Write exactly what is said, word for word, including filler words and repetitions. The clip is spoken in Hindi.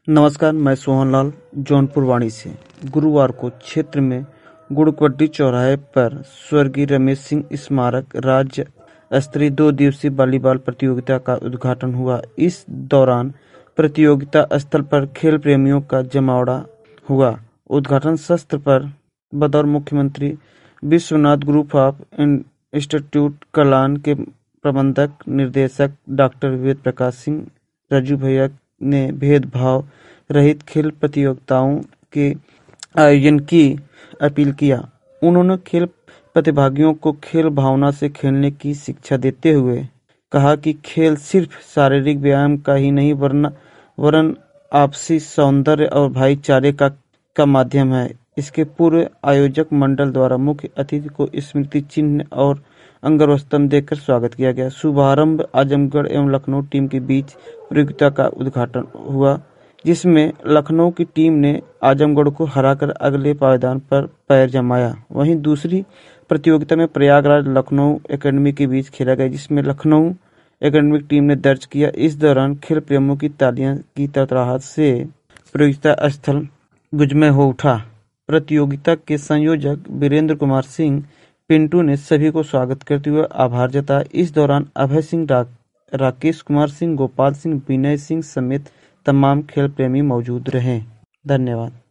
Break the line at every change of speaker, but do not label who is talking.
नमस्कार, मैं सोहनलाल जौनपुर वाणी से। गुरुवार को क्षेत्र में गुड़कवड्डी चौराहे पर स्वर्गीय रमेश सिंह स्मारक राज्य स्तरीय दो दिवसीय वॉलीबॉल प्रतियोगिता का उद्घाटन हुआ। इस दौरान प्रतियोगिता स्थल पर खेल प्रेमियों का जमावड़ा हुआ। उद्घाटन सत्र पर बतौर मुख्यमंत्री Vishwanath group of institute Kalan के प्रबंधक निर्देशक डॉक्टर वेद प्रकाश सिंह रज्जू भैया ने भेदभाव रहित खेल प्रतियोगिताओं के आयोजन की अपील किया। उन्होंने खेल प्रतिभागियों को खेल भावना से खेलने की शिक्षा देते हुए कहा कि खेल सिर्फ शारीरिक व्यायाम का ही नहीं वरना वरन आपसी सौंदर्य और भाईचारे का का माध्यम है। इसके पूर्व आयोजक मंडल द्वारा मुख्य अतिथि को स्मृति चिन्ह और अंगवस्त्रम देकर स्वागत किया गया। शुभारंभ आजमगढ़ एवं लखनऊ टीम के बीच प्रतियोगिता का उद्घाटन हुआ, जिसमें लखनऊ की टीम ने आजमगढ़ को हराकर अगले पायदान पर पैर जमाया। वहीं दूसरी प्रतियोगिता में प्रयागराज लखनऊ एकेडमी के बीच खेला गया, जिसमें लखनऊ एकेडमी टीम ने दर्ज किया। इस दौरान खेल प्रेमियों की तालियां की तड़तड़ाहट से प्रतियोगिता स्थल गुंजयमय हो उठा। प्रतियोगिता के संयोजक वीरेंद्र कुमार सिंह पिंटू ने सभी को स्वागत करते हुए आभार जताया। इस दौरान अभय सिंह, रा, राकेश कुमार सिंह, गोपाल सिंह, विनय सिंह समेत तमाम खेल प्रेमी मौजूद रहे। धन्यवाद।